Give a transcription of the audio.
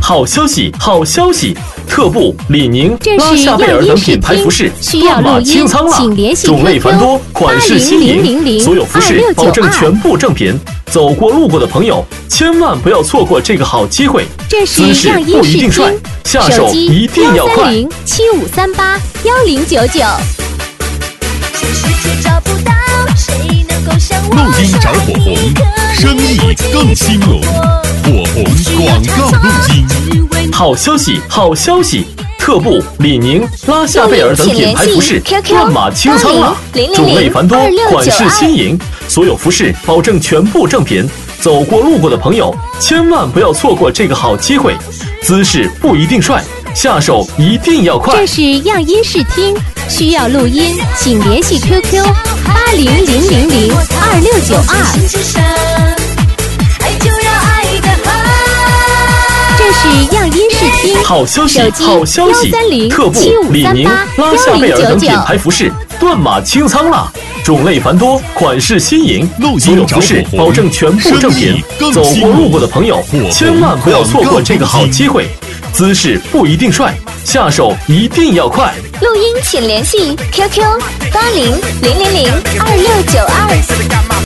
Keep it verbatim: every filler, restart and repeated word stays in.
好消息，好消息！特步、李宁、拉夏贝尔等品牌服饰断码清仓了，种类繁多，款式新颖，所有服饰保证全部正品。走过路过的朋友，千万不要错过这个好机会。姿势不一定帅，下手一定要快。 七五三八幺零九九。 录音找火红，生意更兴隆。火红广告录音。 好消息，好消息！特步、李宁、拉夏贝尔等品牌服饰断码清仓了，种类繁多，款式新颖，所有服饰保证全部正品。走过路过的朋友，千万不要错过这个好机会。姿势不一定帅，下手一定要快。 这是样音视听，需要录音，请联系 Q Q 八零零零零二六九二。这是样音视听， 好消息，好消息！特步、李宁、拉夏贝尔等品牌服饰断码清仓了，种类繁多，款式新颖，所有服饰保证全部正品。走过路过的朋友，千万不要错过这个好机会。姿势不一定帅，下手一定要快。 录音请联系 Q Q 八零零零零二六九二。